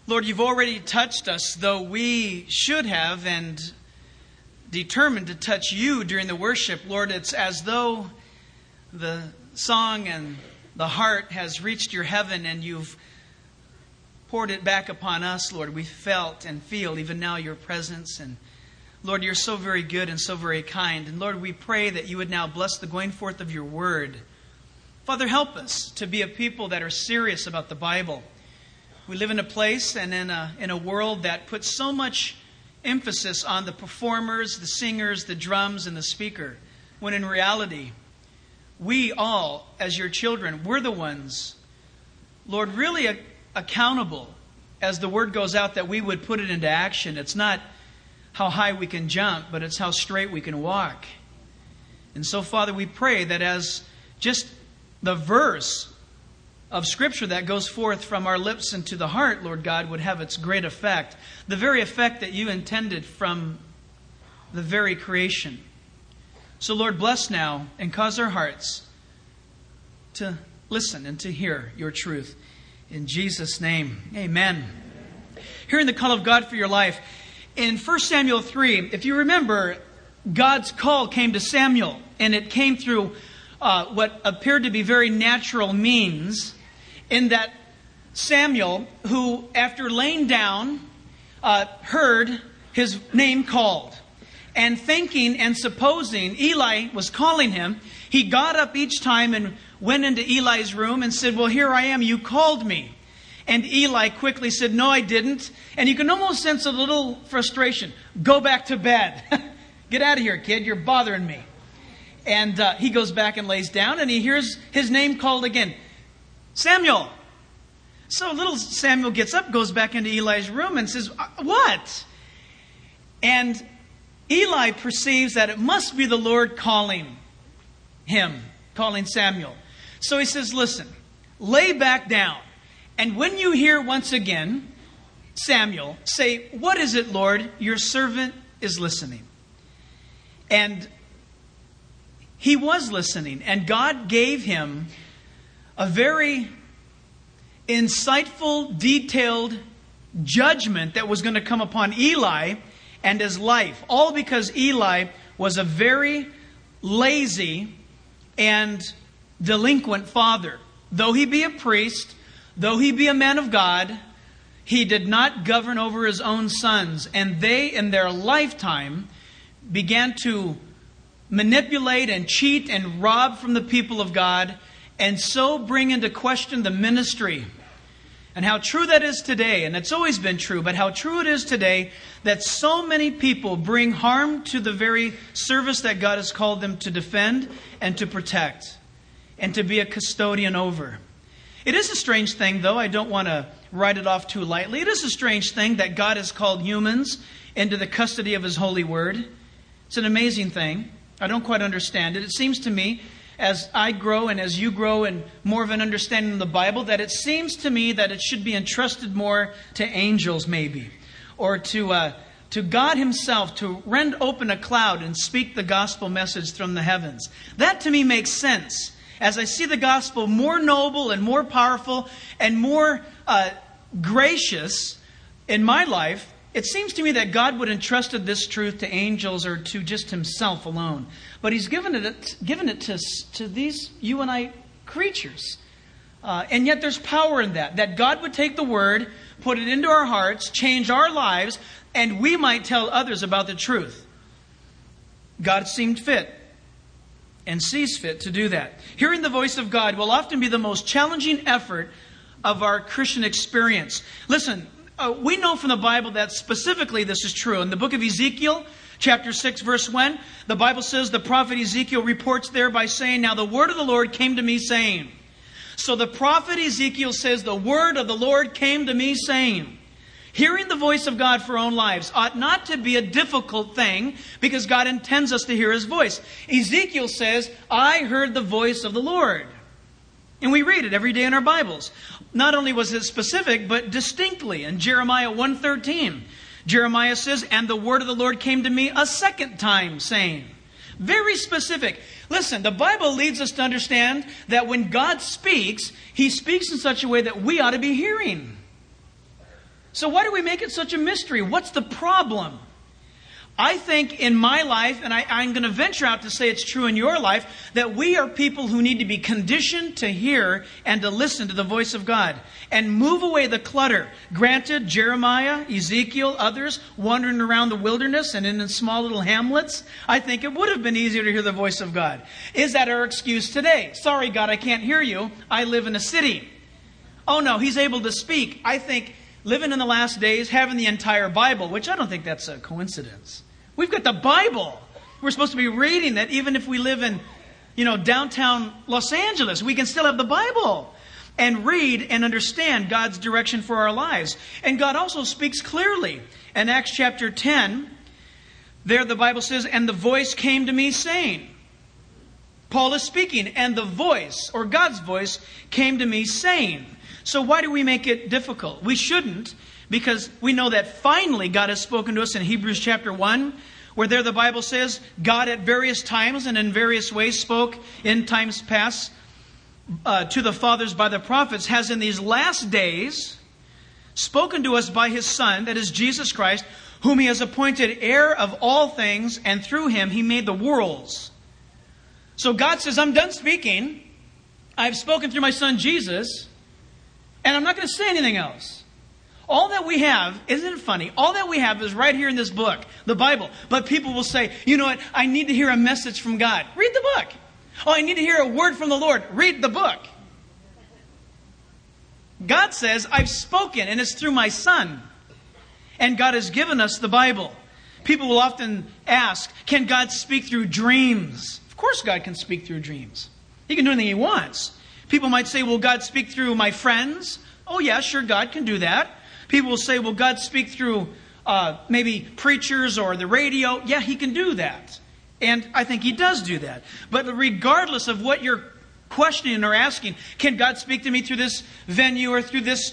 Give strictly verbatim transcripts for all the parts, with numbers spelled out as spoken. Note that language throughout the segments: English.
Lord, you've already touched us, though we should have and determined to touch you during the worship. Lord, it's as though the song and the heart has reached your heaven and you've poured it back upon us, Lord. We felt and feel even now your presence. And Lord, you're so very good and so very kind. And Lord, we pray that you would now bless the going forth of your word. Father, help us to be a people that are serious about the Bible. We live in a place and in a, in a world that puts so much emphasis on the performers, the singers, the drums, and the speaker, when in reality, we all, as your children, we're the ones, Lord, really a- accountable as the word goes out that we would put it into action. It's not how high we can jump, but it's how straight we can walk. And so, Father, we pray that as just the verse of Scripture that goes forth from our lips into the heart, Lord God, would have its great effect. The very effect that you intended from the very creation. So, Lord, bless now and cause our hearts to listen and to hear your truth. In Jesus' name, amen. Hearing the call of God for your life. In First Samuel three, if you remember, God's call came to Samuel, and it came through uh, what appeared to be very natural means, in that Samuel, who after laying down, uh, heard his name called. And thinking and supposing Eli was calling him, he got up each time and went into Eli's room and said, well, here I am, you called me. And Eli quickly said, no, I didn't. And you can almost sense a little frustration. Go back to bed. Get out of here, kid, you're bothering me. And uh, he goes back and lays down and he hears his name called again. Samuel. So little Samuel gets up, goes back into Eli's room and says, what? And Eli perceives that it must be the Lord calling him, calling Samuel. So he says, listen, lay back down. And when you hear once again Samuel say, what is it, Lord? Your servant is listening. And he was listening. And God gave him a very insightful, detailed judgment that was going to come upon Eli and his life. All because Eli was a very lazy and delinquent father. Though he be a priest, though he be a man of God, he did not govern over his own sons. And they, in their lifetime, began to manipulate and cheat and rob from the people of God, and so bring into question the ministry. And how true that is today, and it's always been true, but how true it is today that so many people bring harm to the very service that God has called them to defend and to protect and to be a custodian over. It is a strange thing, though. I don't want to write it off too lightly. It is a strange thing that God has called humans into the custody of His holy word. It's an amazing thing. I don't quite understand it. It seems to me, as I grow and as you grow in more of an understanding of the Bible, that it seems to me that it should be entrusted more to angels maybe, or to uh, to God Himself to rend open a cloud and speak the gospel message from the heavens. That to me makes sense. As I see the gospel more noble and more powerful and more uh, gracious in my life, it seems to me that God would have entrusted this truth to angels or to just Himself alone. But He's given it given it to, to these, you and I, creatures. Uh, and yet there's power in that. That God would take the Word, put it into our hearts, change our lives, and we might tell others about the truth. God seemed fit and sees fit to do that. Hearing the voice of God will often be the most challenging effort of our Christian experience. Listen, uh, we know from the Bible that specifically this is true. In the book of Ezekiel, chapter six, verse one, the Bible says the prophet Ezekiel reports there by saying, now the word of the Lord came to me saying. So the prophet Ezekiel says, the word of the Lord came to me saying. Hearing the voice of God for our own lives ought not to be a difficult thing because God intends us to hear His voice. Ezekiel says, I heard the voice of the Lord. And we read it every day in our Bibles. Not only was it specific, but distinctly. In Jeremiah one thirteen, Jeremiah says, and the word of the Lord came to me a second time, saying. Very specific. Listen, the Bible leads us to understand that when God speaks, He speaks in such a way that we ought to be hearing. So why do we make it such a mystery? What's the problem? I think in my life, and I, I'm going to venture out to say it's true in your life, that we are people who need to be conditioned to hear and to listen to the voice of God and move away the clutter. Granted, Jeremiah, Ezekiel, others wandering around the wilderness and in small little hamlets, I think it would have been easier to hear the voice of God. Is that our excuse today? Sorry, God, I can't hear you. I live in a city. Oh no, He's able to speak. I think living in the last days, having the entire Bible, which I don't think that's a coincidence. We've got the Bible. We're supposed to be reading that even if we live in, you know, downtown Los Angeles, we can still have the Bible and read and understand God's direction for our lives. And God also speaks clearly. In Acts chapter ten, there the Bible says, and the voice came to me saying, Paul is speaking, and the voice, or God's voice, came to me saying. So why do we make it difficult? We shouldn't, because we know that finally God has spoken to us in Hebrews chapter one, where there the Bible says, God at various times and in various ways spoke in times past uh, to the fathers by the prophets, has in these last days spoken to us by His Son, that is Jesus Christ, whom He has appointed heir of all things, and through Him He made the worlds. So God says, I'm done speaking. I've spoken through my Son Jesus, and I'm not going to say anything else. All that we have, isn't it funny? All that we have is right here in this book, the Bible. But people will say, you know what? I need to hear a message from God. Read the book. Oh, I need to hear a word from the Lord. Read the book. God says, I've spoken, and it's through my Son. And God has given us the Bible. People will often ask, can God speak through dreams? Of course God can speak through dreams. He can do anything He wants. People might say, will God speak through my friends? Oh yeah, sure, God can do that. People will say, will God speak through uh, maybe preachers or the radio? Yeah, He can do that. And I think He does do that. But regardless of what you're questioning or asking, can God speak to me through this venue or through this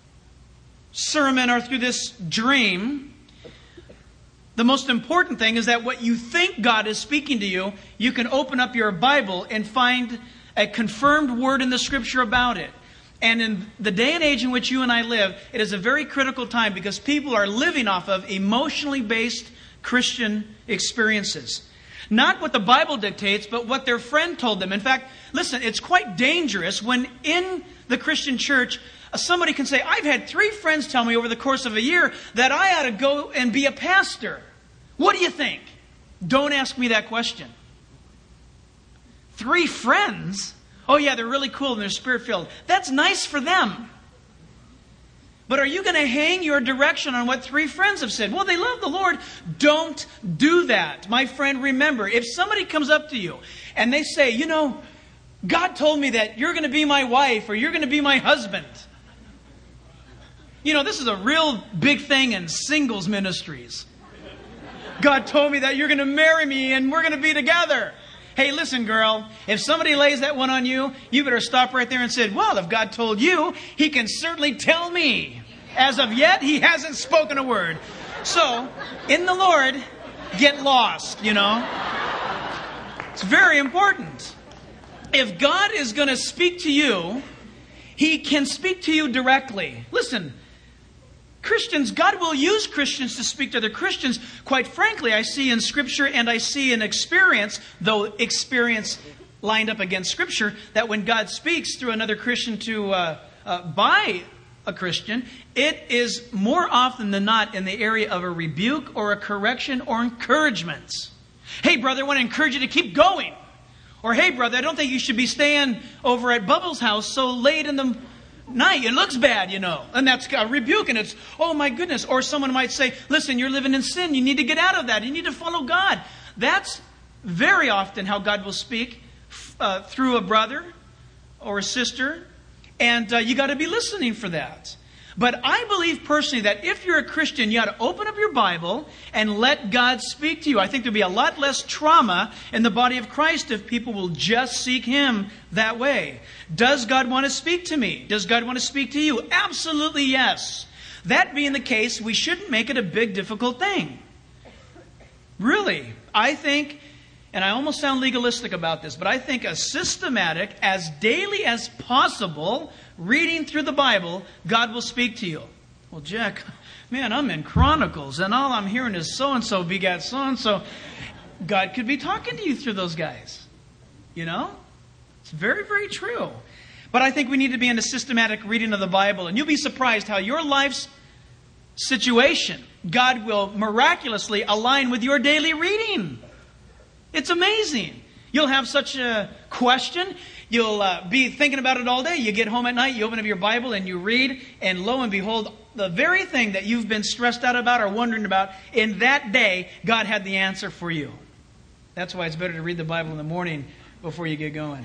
sermon or through this dream? The most important thing is that what you think God is speaking to you, you can open up your Bible and find a confirmed word in the Scripture about it. And in the day and age in which you and I live, it is a very critical time because people are living off of emotionally based Christian experiences. Not what the Bible dictates, but what their friend told them. In fact, listen, it's quite dangerous when in the Christian church, somebody can say, I've had three friends tell me over the course of a year that I ought to go and be a pastor. What do you think? Don't ask me that question. Three friends? Oh yeah, they're really cool and they're Spirit-filled. That's nice for them. But are you going to hang your direction on what three friends have said? Well, they love the Lord. Don't do that. My friend, remember, if somebody comes up to you and they say, you know, God told me that you're going to be my wife or you're going to be my husband. You know, this is a real big thing in singles ministries. God told me that you're going to marry me and we're going to be together. Hey, listen, girl, if somebody lays that one on you, you better stop right there and say, well, if God told you, He can certainly tell me. As of yet, He hasn't spoken a word. So, in the Lord, get lost, you know. It's very important. If God is going to speak to you, He can speak to you directly. Listen, Christians, God will use Christians to speak to other Christians. Quite frankly, I see in Scripture and I see in experience, though experience lined up against Scripture, that when God speaks through another Christian to uh, uh, by a Christian, it is more often than not in the area of a rebuke or a correction or encouragement. Hey, brother, I want to encourage you to keep going. Or, hey, brother, I don't think you should be staying over at Bubbles' house so late in the night. It looks bad, you know. And that's a rebuke, and it's, oh my goodness. Or someone might say, listen, you're living in sin. You need to get out of that. You need to follow God. That's very often how God will speak uh, through a brother or a sister. And uh, you got to be listening for that. But I believe personally that if you're a Christian, you ought to open up your Bible and let God speak to you. I think there'll be a lot less trauma in the body of Christ if people will just seek Him that way. Does God want to speak to me? Does God want to speak to you? Absolutely yes. That being the case, we shouldn't make it a big, difficult thing. Really, I think, and I almost sound legalistic about this, but I think a systematic, as daily as possible, reading through the Bible, God will speak to you. Well, Jack, man, I'm in Chronicles, and all I'm hearing is so-and-so begat so-and-so. God could be talking to you through those guys. You know? It's very, very true. But I think we need to be in a systematic reading of the Bible. And you'll be surprised how your life's situation, God will miraculously align with your daily reading. It's amazing. You'll have such a question. You'll uh, be thinking about it all day. You get home at night, you open up your Bible and you read. And lo and behold, the very thing that you've been stressed out about or wondering about, in that day, God had the answer for you. That's why it's better to read the Bible in the morning before you get going.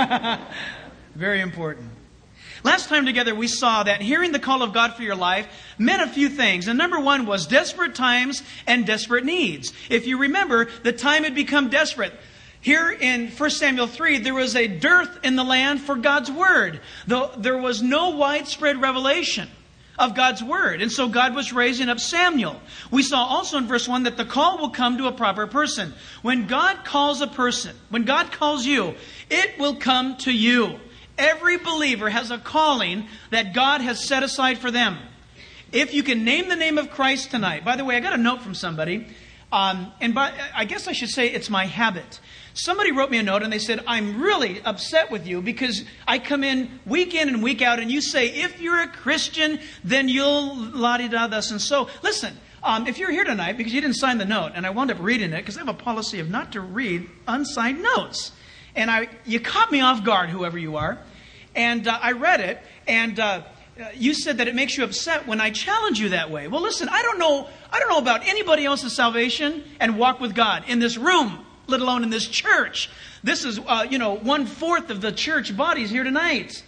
Very important. Last time together we saw that hearing the call of God for your life meant a few things. And number one was desperate times and desperate needs. If you remember, the time had become desperate. Here in First Samuel three, there was a dearth in the land for God's Word. Though there was no widespread revelation of God's Word. And so God was raising up Samuel. We saw also in verse one that the call will come to a proper person. When God calls a person, when God calls you, it will come to you. Every believer has a calling that God has set aside for them. If you can name the name of Christ tonight. By the way, I got a note from somebody. Um, and by, I guess I should say it's my habit. Somebody wrote me a note and they said, I'm really upset with you because I come in week in and week out and you say, if you're a Christian, then you'll la-di-da thus and so. Listen, um, if you're here tonight because you didn't sign the note, and I wound up reading it because I have a policy of not to read unsigned notes. And I, you caught me off guard, whoever you are. And uh, I read it, and uh, you said that it makes you upset when I challenge you that way. Well, listen, I don't know I don't know about anybody else's salvation and walk with God in this room, let alone in this church. This is, uh, you know, one-fourth of the church bodies here tonight.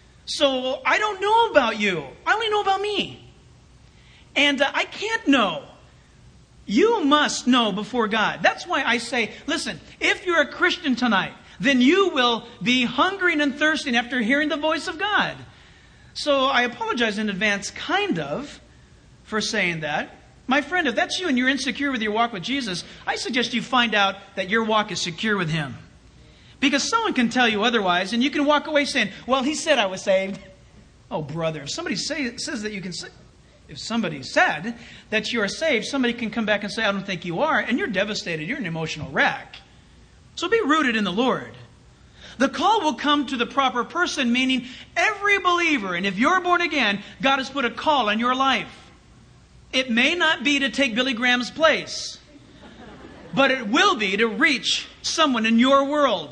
So I don't know about you. I only know about me. And uh, I can't know. You must know before God. That's why I say, listen, if you're a Christian tonight, then you will be hungering and thirsting after hearing the voice of God. So I apologize in advance, kind of, for saying that. My friend, if that's you and you're insecure with your walk with Jesus, I suggest you find out that your walk is secure with Him. Because someone can tell you otherwise, and you can walk away saying, well, he said I was saved. Oh, brother, if somebody say, says that you can say, if somebody said that you are saved, somebody can come back and say, I don't think you are, and you're devastated. You're an emotional wreck. So be rooted in the Lord. The call will come to the proper person, meaning every believer. And if you're born again, God has put a call on your life. It may not be to take Billy Graham's place, but it will be to reach someone in your world.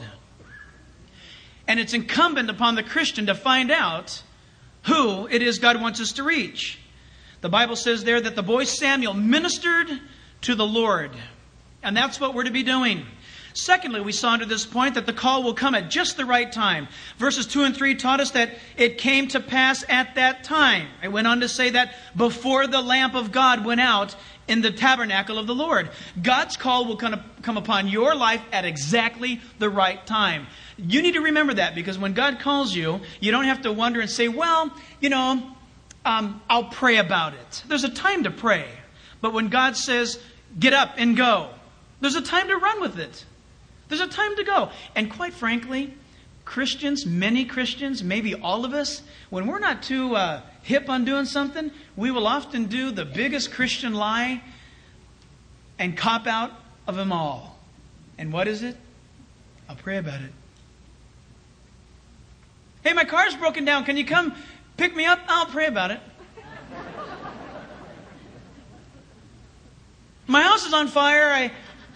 And it's incumbent upon the Christian to find out who it is God wants us to reach. The Bible says there that the boy Samuel ministered to the Lord. And that's what we're to be doing. Secondly, we saw to this point that the call will come at just the right time. Verses two and three taught us that it came to pass at that time. It went on to say that before the lamp of God went out in the tabernacle of the Lord. God's call will come upon your life at exactly the right time. You need to remember that, because when God calls you, you don't have to wonder and say, well, you know, um, I'll pray about it. There's a time to pray. But when God says, get up and go, there's a time to run with it. There's a time to go. And quite frankly, Christians, many Christians, maybe all of us, when we're not too uh, hip on doing something, we will often do the biggest Christian lie and cop out of them all. And what is it? I'll pray about it. Hey, my car's broken down. Can you come pick me up? I'll pray about it. My house is on fire. I...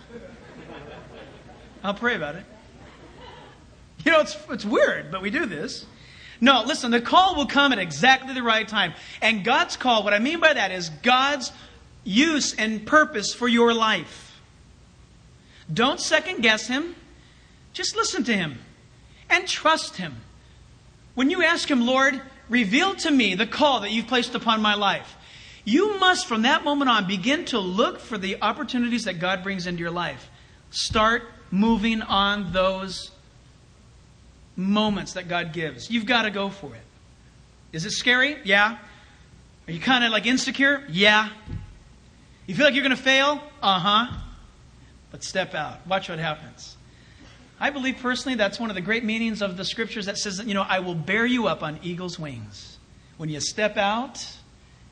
I'll pray about it. You know, it's it's weird, but we do this. No, listen, the call will come at exactly the right time. And God's call, what I mean by that is God's use and purpose for your life. Don't second guess Him. Just listen to Him and trust Him. When you ask Him, Lord, reveal to me the call that you've placed upon my life, you must from that moment on begin to look for the opportunities that God brings into your life. Start moving on those moments that God gives. You've got to go for it. Is it scary? Yeah. Are you kind of like insecure? Yeah. You feel like you're going to fail? Uh-huh. But step out. Watch what happens. I believe personally that's one of the great meanings of the Scriptures that says, that, you know, I will bear you up on eagle's wings. When you step out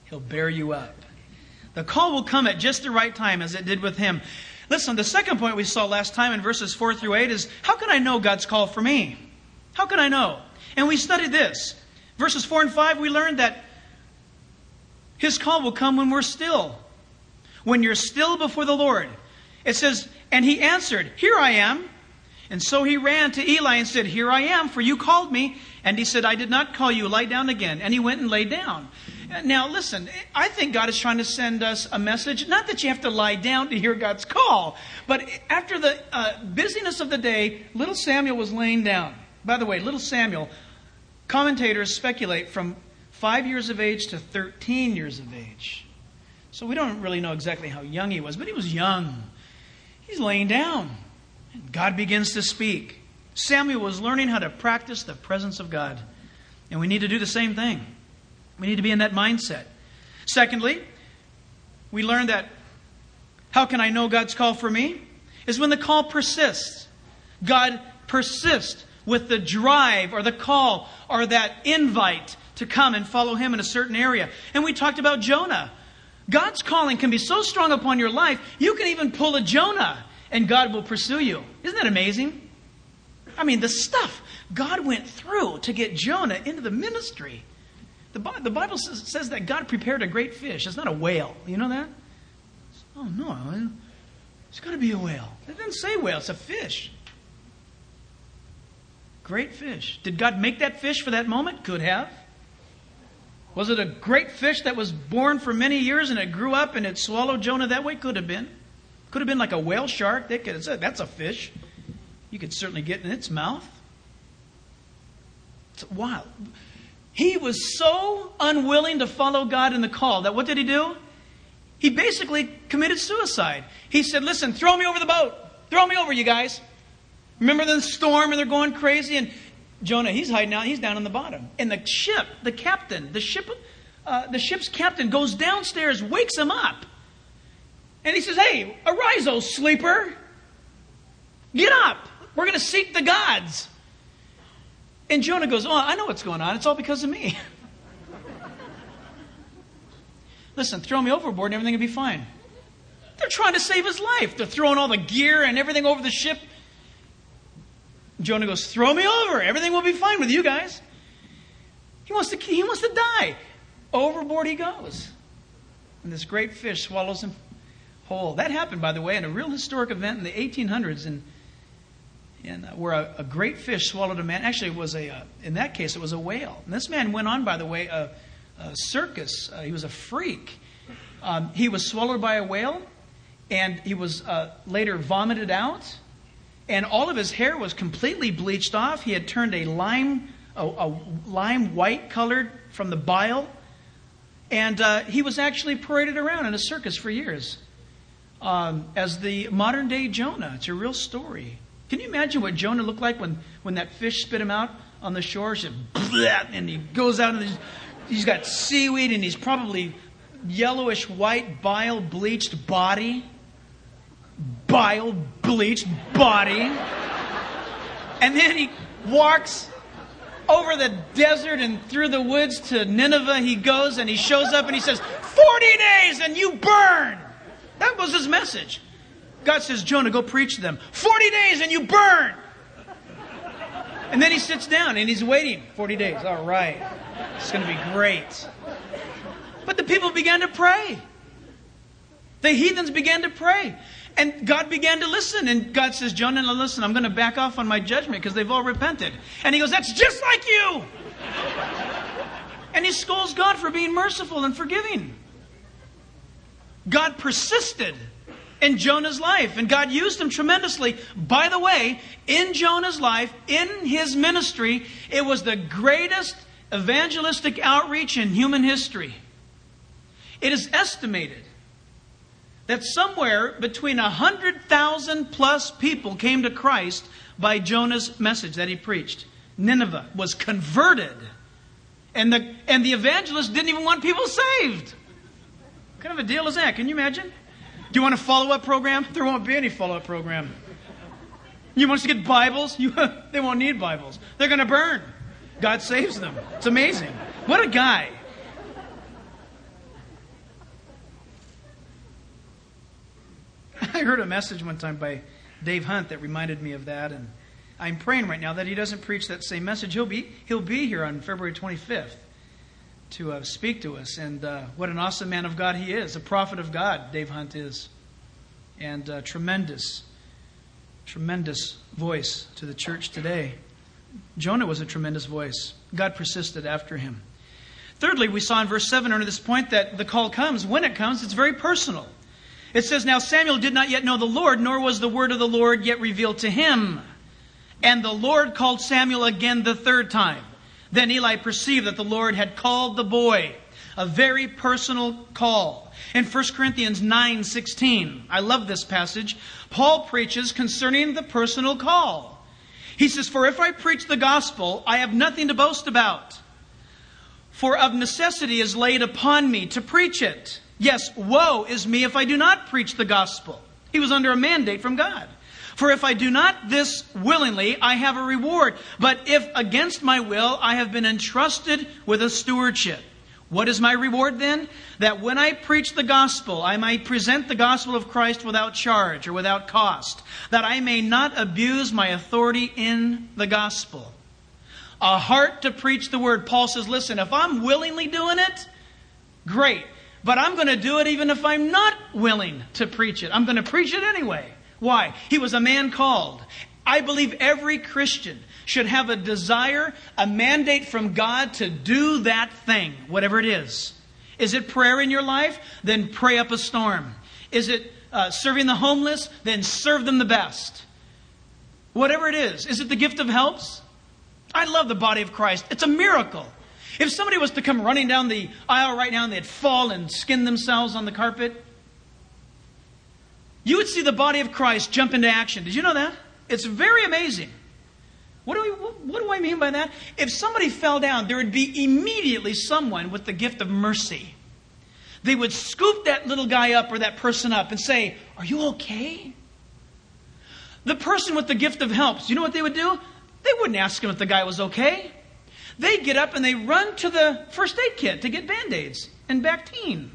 He'll bear you up. The call will come at just the right time, as it did with him. Listen, the second point we saw last time in verses four through eight is, how can I know God's call for me? How can I know? And we studied this. Verses four and five, we learned that His call will come when we're still. When you're still before the Lord. It says, and he answered, here I am. And so he ran to Eli and said, here I am, for you called me. And he said, I did not call you. Lie down again. And he went and lay down. Now, listen, I think God is trying to send us a message. Not that you have to lie down to hear God's call. But after the uh, busyness of the day, little Samuel was laying down. By the way, little Samuel, commentators speculate from five years of age to thirteen years of age. So we don't really know exactly how young he was, but he was young. He's laying down. And God begins to speak. Samuel was learning how to practice the presence of God. And we need to do the same thing. We need to be in that mindset. Secondly, we learned that how can I know God's call for me? Is when the call persists. God persists with the drive or the call or that invite to come and follow Him in a certain area. And we talked about Jonah. God's calling can be so strong upon your life, you can even pull a Jonah and God will pursue you. Isn't that amazing? I mean, the stuff God went through to get Jonah into the ministry. The, the Bible says, says that God prepared a great fish. It's not a whale. You know that? Oh, no. It's got to be a whale. It didn't say whale. It's a fish. Great fish. Did God make that fish for that moment? Could have. Was it a great fish that was born for many years and it grew up and it swallowed Jonah that way? Could have been. Could have been like a whale shark. They could have said, that's a fish. You could certainly get in its mouth. It's wild. He was so unwilling to follow God in the call that what did he do? He basically committed suicide. He said, listen, throw me over the boat. Throw me over, you guys. Remember the storm and they're going crazy? And Jonah, he's hiding out. He's down on the bottom. And the ship, the captain, the ship, uh, the ship's captain goes downstairs, wakes him up. And he says, hey, arise, O sleeper. Get up. We're going to seek the gods. And Jonah goes, oh, I know what's going on. It's all because of me. Listen, throw me overboard and everything will be fine. They're trying to save his life. They're throwing all the gear and everything over the ship. Jonah goes, throw me over. Everything will be fine with you guys. He wants to, he wants to die. Overboard he goes. And this great fish swallows him whole. That happened, by the way, in a real historic event in the eighteen hundreds in, in, uh, where a, a great fish swallowed a man. Actually, it was a, uh, in that case, it was a whale. And this man went on, by the way, a, a circus. Uh, he was a freak. Um, he was swallowed by a whale, and he was uh, later vomited out. And all of his hair was completely bleached off. He had turned a lime, a, a lime white colored from the bile. And uh, he was actually paraded around in a circus for years um, as the modern day Jonah. It's a real story. Can you imagine what Jonah looked like when, when that fish spit him out on the shore? Just, and he goes out and he's, he's got seaweed and he's probably yellowish white bile bleached body. Bile bleached body. And then he walks over the desert and through the woods to Nineveh. He goes and he shows up and he says, forty days and you burn. That was his message. God says, Jonah, go preach to them. forty days and you burn. And then he sits down and he's waiting. forty days. All right. It's going to be great. But the people began to pray. The heathens began to pray. And God began to listen. And God says, Jonah, now listen, I'm going to back off on my judgment because they've all repented. And he goes, that's just like you. And he scolds God for being merciful and forgiving. God persisted in Jonah's life. And God used him tremendously. By the way, in Jonah's life, in his ministry, it was the greatest evangelistic outreach in human history. It is estimated that somewhere between one hundred thousand plus people came to Christ by Jonah's message that he preached. Nineveh was converted. And the, and the evangelist didn't even want people saved. What kind of a deal is that? Can you imagine? Do you want a follow-up program? There won't be any follow-up program. You want us to get Bibles? You, they won't need Bibles. They're going to burn. God saves them. It's amazing. What a guy. I heard a message one time by Dave Hunt that reminded me of that, and I'm praying right now that he doesn't preach that same message. He'll be he'll be here on February twenty-fifth to uh, speak to us, and uh, what an awesome man of God he is, a prophet of God, Dave Hunt is, and uh, tremendous, tremendous voice to the church today. Jonah was a tremendous voice. God persisted after him. Thirdly, we saw in verse seven under this point that the call comes. When it comes, it's very personal. It says, "Now Samuel did not yet know the Lord, nor was the word of the Lord yet revealed to him. And the Lord called Samuel again the third time. Then Eli perceived that the Lord had called the boy." A very personal call. In First Corinthians nine sixteen, I love this passage, Paul preaches concerning the personal call. He says, "For if I preach the gospel, I have nothing to boast about. For of necessity is laid upon me to preach it. Yes, woe is me if I do not preach the gospel." He was under a mandate from God. "For if I do not this willingly, I have a reward. But if against my will, I have been entrusted with a stewardship. What is my reward then? That when I preach the gospel, I might present the gospel of Christ without charge or without cost, that I may not abuse my authority in the gospel." A heart to preach the word. Paul says, listen, if I'm willingly doing it, great. But I'm going to do it even if I'm not willing to preach it. I'm going to preach it anyway. Why? He was a man called. I believe every Christian should have a desire, a mandate from God to do that thing, whatever it is. Is it prayer in your life? Then pray up a storm. Is it uh, serving the homeless? Then serve them the best. Whatever it is. Is it the gift of helps? I love the body of Christ. It's a miracle. If somebody was to come running down the aisle right now and they'd fall and skin themselves on the carpet, you would see the body of Christ jump into action. Did you know that? It's very amazing. What do, we, what do I mean by that? If somebody fell down, there would be immediately someone with the gift of mercy. They would scoop that little guy up or that person up and say, "Are you okay?" The person with the gift of helps, you know what they would do? They wouldn't ask him if the guy was okay. They'd get up and they run to the first aid kit to get Band-Aids and Bactine.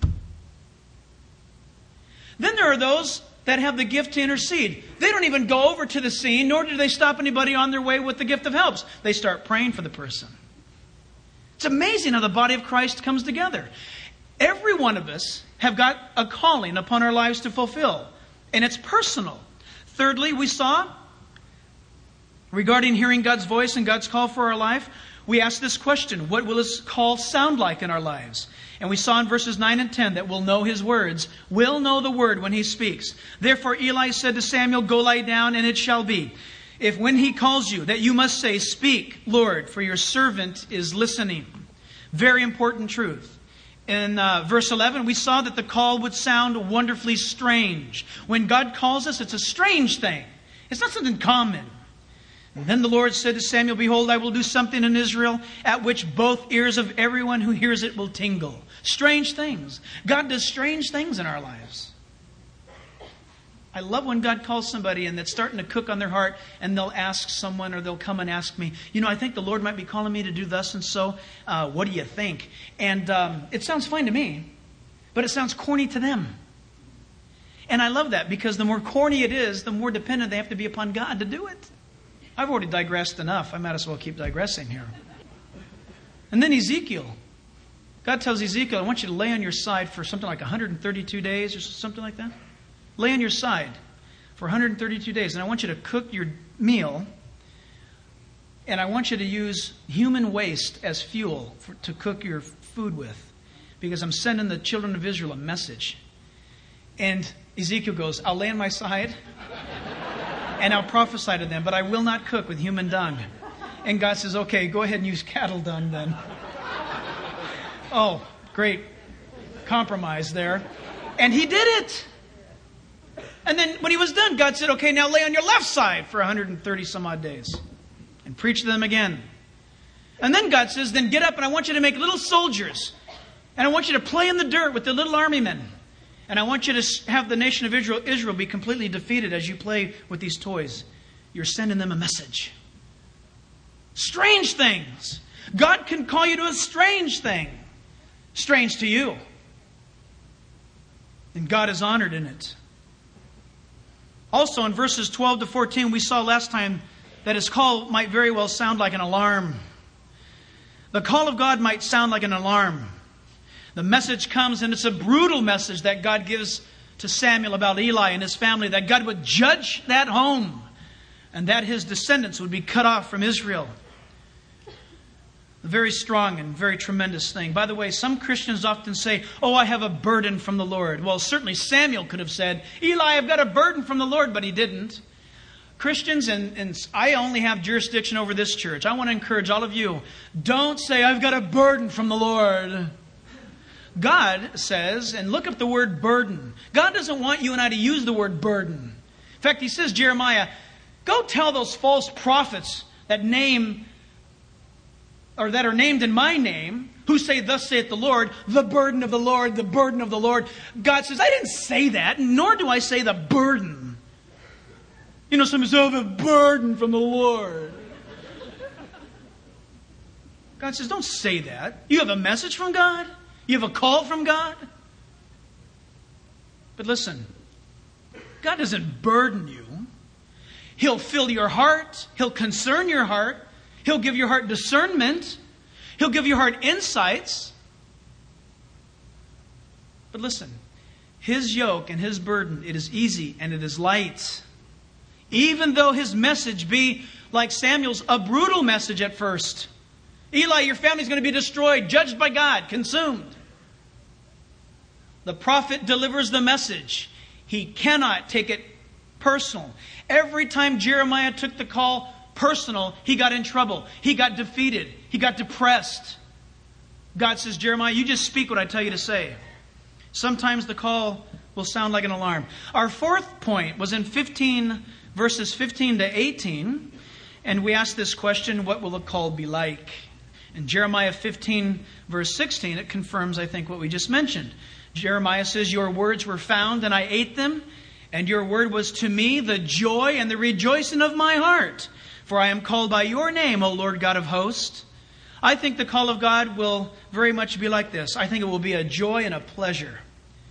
Then there are those that have the gift to intercede. They don't even go over to the scene, nor do they stop anybody on their way with the gift of helps. They start praying for the person. It's amazing how the body of Christ comes together. Every one of us have got a calling upon our lives to fulfill, and it's personal. Thirdly, we saw, regarding hearing God's voice and God's call for our life, we asked this question: what will His call sound like in our lives? And we saw in verses nine and ten that we'll know His words. We'll know the word when He speaks. "Therefore Eli said to Samuel, Go lie down, and it shall be, if when He calls you, that you must say, Speak, Lord, for your servant is listening." Very important truth. In uh, verse eleven, we saw that the call would sound wonderfully strange. When God calls us, it's a strange thing. It's not something common. "And then the Lord said to Samuel, Behold, I will do something in Israel at which both ears of everyone who hears it will tingle." Strange things. God does strange things in our lives. I love when God calls somebody and that's starting to cook on their heart, and they'll ask someone, or they'll come and ask me, "You know, I think the Lord might be calling me to do thus and so. Uh, what do you think?" And um, it sounds fine to me, but it sounds corny to them. And I love that, because the more corny it is, the more dependent they have to be upon God to do it. I've already digressed enough. I might as well keep digressing here. And then Ezekiel. God tells Ezekiel, "I want you to lay on your side for something like one hundred thirty-two days or something like that. Lay on your side for one hundred thirty-two days. And I want you to cook your meal. And I want you to use human waste as fuel for, to cook your food with. Because I'm sending the children of Israel a message." And Ezekiel goes, "I'll lay on my side and I'll prophesy to them, but I will not cook with human dung." And God says, "Okay, go ahead and use cattle dung then." Oh, great compromise there. And he did it. And then when he was done, God said, "Okay, now lay on your left side for one hundred thirty some odd days and preach to them again." And then God says, "Then get up, and I want you to make little soldiers. And I want you to play in the dirt with the little army men. And I want you to have the nation of Israel, Israel be completely defeated as you play with these toys." You're sending them a message. Strange things. God can call you to a strange thing. Strange to you. And God is honored in it. Also in verses twelve to fourteen, we saw last time that his call might very well sound like an alarm. The call of God might sound like an alarm. The message comes, and it's a brutal message that God gives to Samuel about Eli and his family, that God would judge that home and that his descendants would be cut off from Israel. A very strong and very tremendous thing. By the way, some Christians often say, oh, I have a burden from the Lord. Well, certainly Samuel could have said, Eli, I've got a burden from the Lord, but he didn't. Christians, and, and I only have jurisdiction over this church. I want to encourage all of you, don't say, I've got a burden from the Lord. God says, and look up the word burden. God doesn't want you and I to use the word burden. In fact, he says, Jeremiah, go tell those false prophets that name, or that are named in my name, who say, thus saith the Lord, the burden of the Lord, the burden of the Lord. God says, I didn't say that, nor do I say the burden. You know, some say, oh, the burden from the Lord. God says, don't say that. You have a message from God. You have a call from God. But listen, God doesn't burden you. He'll fill your heart. He'll concern your heart. He'll give your heart discernment. He'll give your heart insights. But listen, His yoke and His burden, it is easy and it is light. Even though His message be, like Samuel's, a brutal message at first. Eli, your family's going to be destroyed, judged by God, consumed. The prophet delivers the message. He cannot take it personal. Every time Jeremiah took the call personal, he got in trouble. He got defeated. He got depressed. God says, Jeremiah, you just speak what I tell you to say. Sometimes the call will sound like an alarm. Our fourth point was in fifteen, verses fifteen to eighteen. And we asked this question, what will the call be like? In Jeremiah fifteen, verse sixteen, it confirms, I think, what we just mentioned. Jeremiah says, your words were found and I ate them, and your word was to me the joy and the rejoicing of my heart. For I am called by your name, O Lord God of hosts. I think the call of God will very much be like this. I think it will be a joy and a pleasure.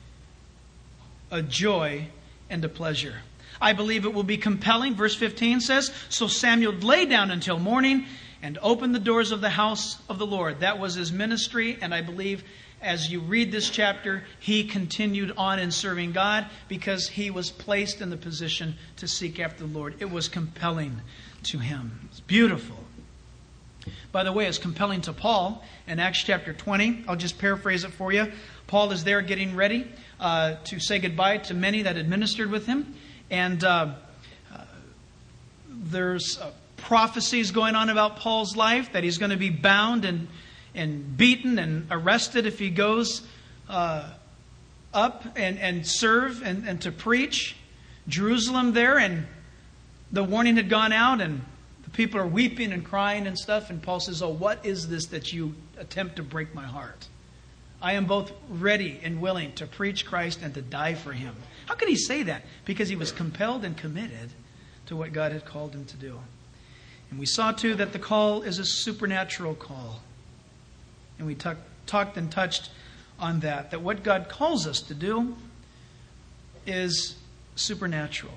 A joy and a pleasure. I believe it will be compelling. Verse fifteen says, so Samuel lay down until morning and opened the doors of the house of the Lord. That was his ministry, and I believe as you read this chapter, he continued on in serving God because he was placed in the position to seek after the Lord. It was compelling to him. It's beautiful. By the way, it's compelling to Paul in Acts chapter twenty. I'll just paraphrase it for you. Paul is there getting ready uh, to say goodbye to many that had ministered with him. And uh, uh, there's uh, prophecies going on about Paul's life, that he's going to be bound and and beaten and arrested if he goes uh, up and, and serve and, and to preach Jerusalem there. And the warning had gone out and the people are weeping and crying and stuff. And Paul says, oh, what is this that you attempt to break my heart? I am both ready and willing to preach Christ and to die for Him. How could he say that? Because he was compelled and committed to what God had called him to do. And we saw too that the call is a supernatural call. And we talk, talked and touched on that. That what God calls us to do is supernatural.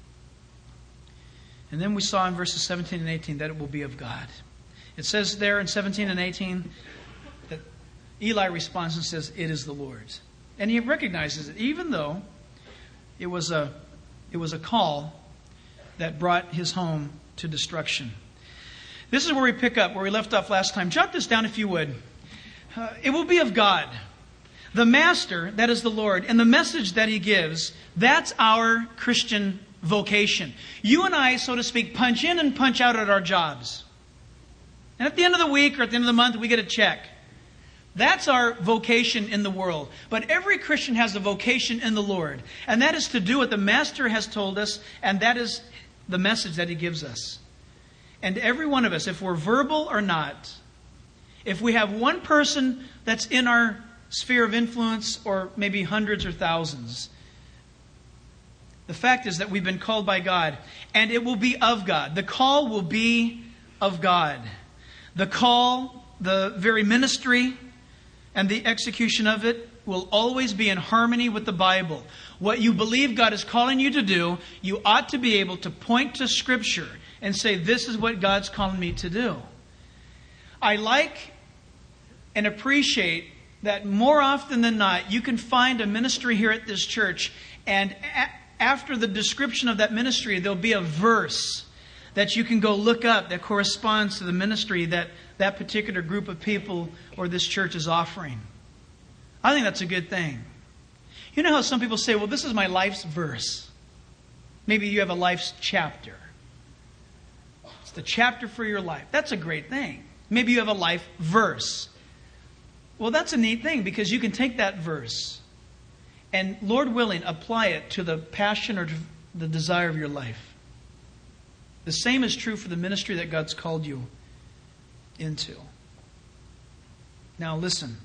And then we saw in verses seventeen and eighteen that it will be of God. It says there in seventeen and eighteen that Eli responds and says, it is the Lord's. And he recognizes it, even though it was a, it was a call that brought his home to destruction. This is where we pick up, where we left off last time. Jot this down if you would. Uh, it will be of God. The Master, that is the Lord, and the message that He gives, that's our Christian vocation. You and I, so to speak, punch in and punch out at our jobs. And at the end of the week or at the end of the month, we get a check. That's our vocation in the world. But every Christian has a vocation in the Lord. And that is to do what the Master has told us, and that is the message that He gives us. And every one of us, if we're verbal or not, if we have one person that's in our sphere of influence, or maybe hundreds or thousands, the fact is that we've been called by God, and it will be of God. The call will be of God. The call, the very ministry, and the execution of it will always be in harmony with the Bible. What you believe God is calling you to do, you ought to be able to point to Scripture and say, this is what God's calling me to do. I like and appreciate that more often than not, you can find a ministry here at this church, and a- after the description of that ministry, there'll be a verse that you can go look up that corresponds to the ministry that that particular group of people or this church is offering. I think that's a good thing. You know how some people say, well, this is my life's verse. Maybe you have a life's chapter. It's the chapter for your life. That's a great thing. Maybe you have a life verse. Well, that's a neat thing, because you can take that verse and, Lord willing, apply it to the passion or to the desire of your life. The same is true for the ministry that God's called you into. Now listen.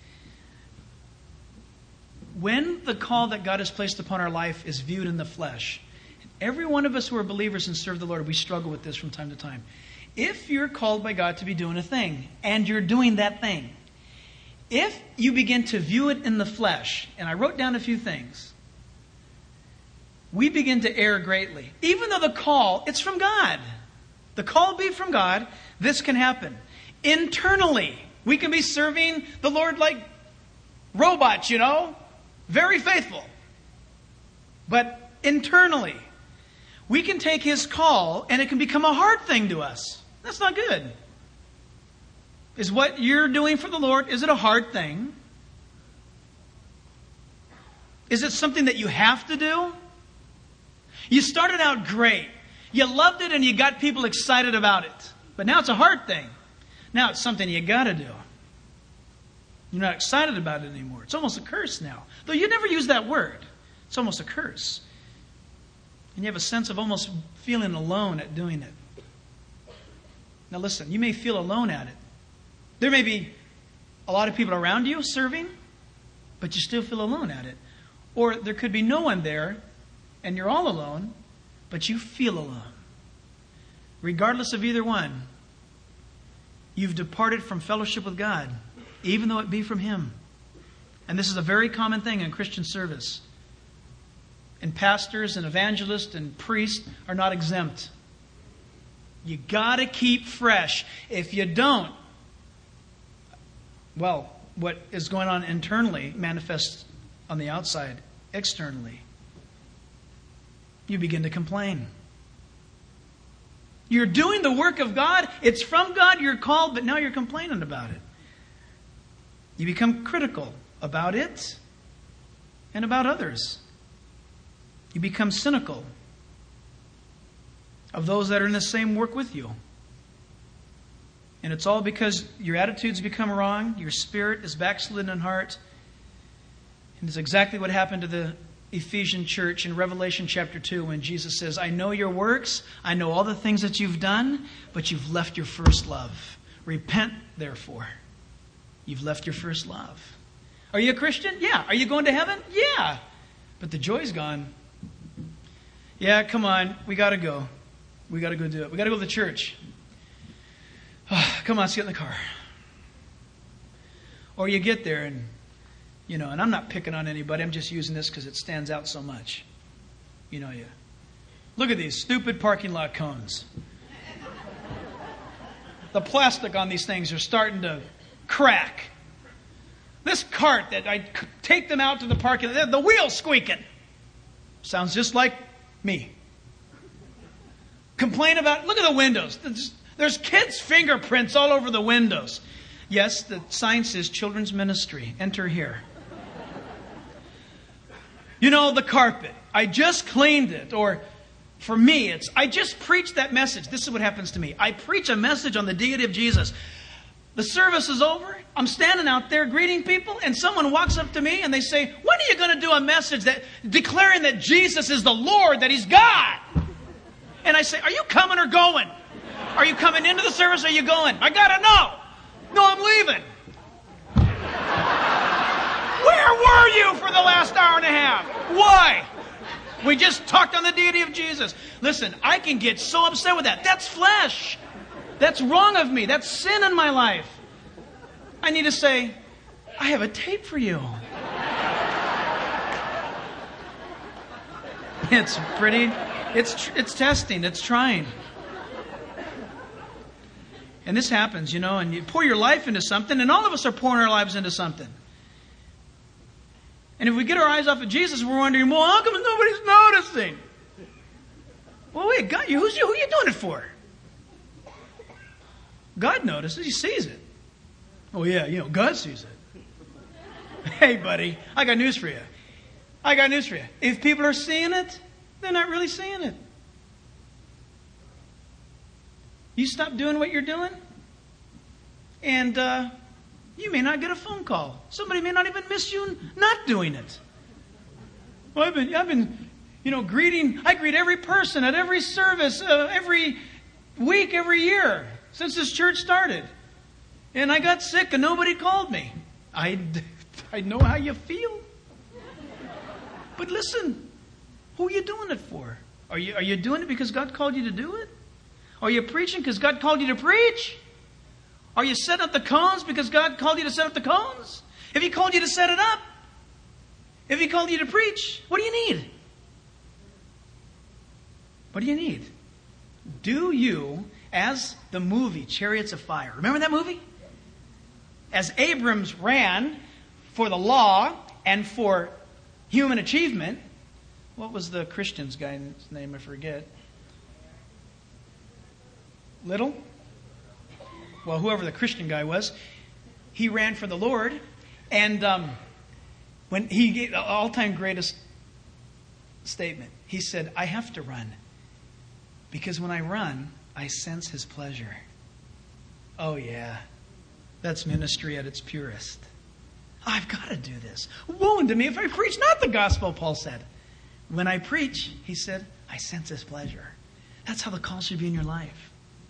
When the call that God has placed upon our life is viewed in the flesh, every one of us who are believers and serve the Lord, we struggle with this from time to time. If you're called by God to be doing a thing, and you're doing that thing, if you begin to view it in the flesh, and I wrote down a few things, we begin to err greatly. Even though the call, it's from God. The call be from God, this can happen. Internally, we can be serving the Lord like robots, you know, very faithful. But internally, we can take His call and it can become a hard thing to us. That's not good. Is what you're doing for the Lord, is it a hard thing? Is it something that you have to do? You started out great. You loved it and you got people excited about it. But now it's a hard thing. Now it's something you got to do. You're not excited about it anymore. It's almost a curse now. Though you never use that word. It's almost a curse. And you have a sense of almost feeling alone at doing it. Now listen, you may feel alone at it. There may be a lot of people around you serving, but you still feel alone at it. Or there could be no one there, and you're all alone, but you feel alone. Regardless of either one, you've departed from fellowship with God, even though it be from Him. And this is a very common thing in Christian service. And pastors and evangelists and priests are not exempt. You got to keep fresh. If you don't, well, what is going on internally manifests on the outside, externally. You begin to complain. You're doing the work of God. It's from God you're called, but now you're complaining about it. You become critical about it and about others. You become cynical of those that are in the same work with you. And it's all because your attitudes become wrong, your spirit is backslidden in heart. And it's exactly what happened to the Ephesian church in Revelation chapter two when Jesus says, I know your works, I know all the things that you've done, but you've left your first love. Repent, therefore. You've left your first love. Are you a Christian? Yeah. Are you going to heaven? Yeah. But the joy's gone. Yeah, come on. We got to go. We got to go do it. We got to go to the church. Oh, come on, let's get in the car. Or you get there and, you know, and I'm not picking on anybody. I'm just using this because it stands out so much. You know, you look at these stupid parking lot cones. The plastic on these things are starting to crack. This cart that I take them out to the parking lot, the wheel's squeaking. Sounds just like me. Complain about, look at the windows. There's, there's kids' fingerprints all over the windows. Yes, the sign says children's ministry. Enter here. You know, the carpet. I just cleaned it. Or for me, it's, I just preached that message. This is what happens to me. I preach a message on the deity of Jesus. The service is over. I'm standing out there greeting people, and someone walks up to me and they say, when are you going to do a message that declaring that Jesus is the Lord, that He's God? And I say, are you coming or going? Are you coming into the service or are you going? I got to know. No, I'm leaving. Where were you for the last hour and a half? Why? We just talked on the deity of Jesus. Listen, I can get so upset with that. That's flesh. That's wrong of me. That's sin in my life. I need to say, I have a tape for you. It's pretty, it's it's testing, it's trying. And this happens, you know, and you pour your life into something, and all of us are pouring our lives into something. And if we get our eyes off of Jesus, we're wondering, well, how come nobody's noticing? Well, wait, God, you, who's you, who are you doing it for? God notices, He sees it. Oh, yeah, you know, God sees it. Hey, buddy, I got news for you. I got news for you. If people are seeing it, they're not really seeing it. You stop doing what you're doing, and uh, you may not get a phone call. Somebody may not even miss you not doing it. Well, I've been, I've been, you know, greeting. I greet every person at every service, uh, every week, every year since this church started. And I got sick, and nobody called me. I, I know how you feel. But listen, who are you doing it for? Are you, are you doing it because God called you to do it? Are you preaching because God called you to preach? Are you setting up the cones because God called you to set up the cones? If He called you to set it up, if He called you to preach, what do you need? What do you need? Do you, as the movie Chariots of Fire, remember that movie? As Abrams ran for the law and for human achievement, what was the Christian's guy's name? I forget. Little? Well, whoever the Christian guy was, he ran for the Lord, and um, when he gave the all-time greatest statement, he said, I have to run, because when I run, I sense His pleasure. Oh yeah, that's ministry at its purest. I've got to do this. Woe unto me if I preach not the gospel, Paul said. When I preach, he said, I sense His pleasure. That's how the call should be in your life.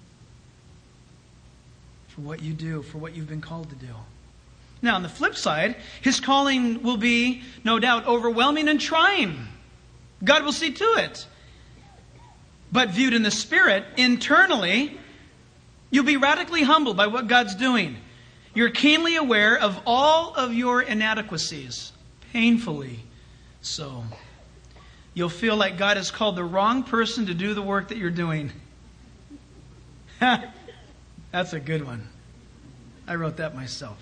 For what you do, for what you've been called to do. Now, on the flip side, His calling will be, no doubt, overwhelming and trying. God will see to it. But viewed in the Spirit, internally, you'll be radically humbled by what God's doing. You're keenly aware of all of your inadequacies, painfully so. You'll feel like God has called the wrong person to do the work that you're doing. That's a good one. I wrote that myself.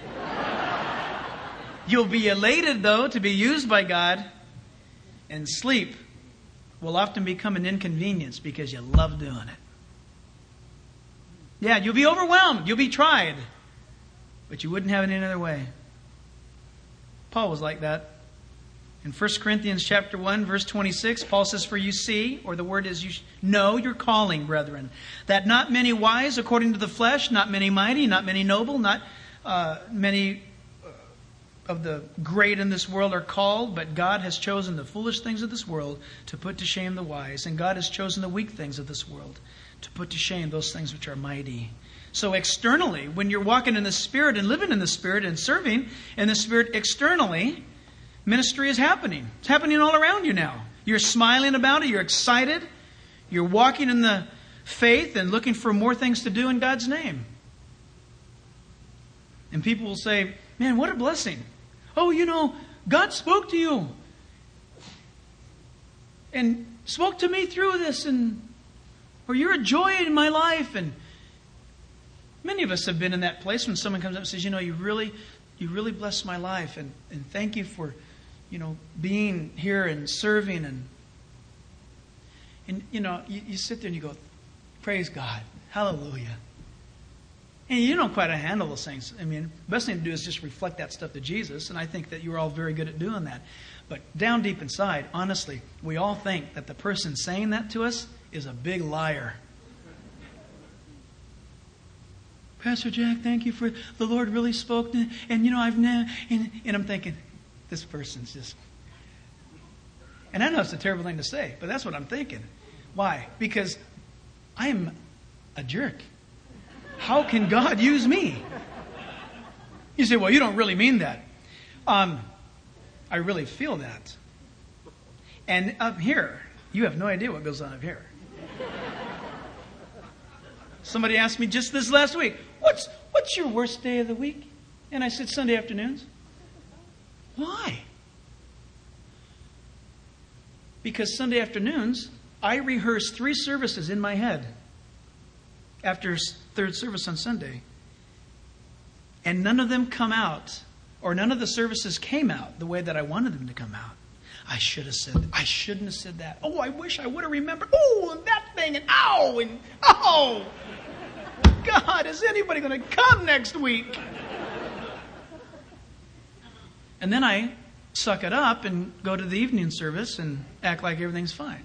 You'll be elated, though, to be used by God, and sleep will often become an inconvenience because you love doing it. Yeah, you'll be overwhelmed. You'll be tried. But you wouldn't have it any other way. Paul was like that. In First Corinthians chapter one, verse twenty-six, Paul says, For you see, or the word is, you know your calling, brethren, that not many wise according to the flesh, not many mighty, not many noble, not uh, many of the great in this world are called, but God has chosen the foolish things of this world to put to shame the wise, and God has chosen the weak things of this world to put to shame those things which are mighty. So externally, when you're walking in the Spirit and living in the Spirit and serving in the Spirit externally, ministry is happening. It's happening all around you now. You're smiling about it. You're excited. You're walking in the faith and looking for more things to do in God's name. And people will say, man, what a blessing. Oh, you know, God spoke to you. And spoke to me through this. And or you're a joy in my life. And many of us have been in that place when someone comes up and says, you know, you really, you really blessed my life. And, and thank you for, you know, being here and serving. And, and you know, you, you sit there and you go, praise God. Hallelujah. And you don't quite handle those things. I mean, the best thing to do is just reflect that stuff to Jesus. And I think that you're all very good at doing that. But down deep inside, honestly, we all think that the person saying that to us is a big liar. Pastor Jack, thank you for the Lord really spoke to, and you know I've never and, and I'm thinking, this person's just, and I know it's a terrible thing to say, but that's what I'm thinking. Why? Because I am a jerk. How can God use me? You say, well, you don't really mean that. Um, I really feel that. And up here, you have no idea what goes on up here. Somebody asked me just this last week, what's what's your worst day of the week? And I said, Sunday afternoons. Why? Because Sunday afternoons, I rehearse three services in my head after third service on Sunday. And none of them come out, or none of the services came out the way that I wanted them to come out. I should have said, I shouldn't have said that. Oh, I wish I would have remembered. Oh, and that thing, and ow, and oh. God, is anybody going to come next week? And then I suck it up and go to the evening service and act like everything's fine.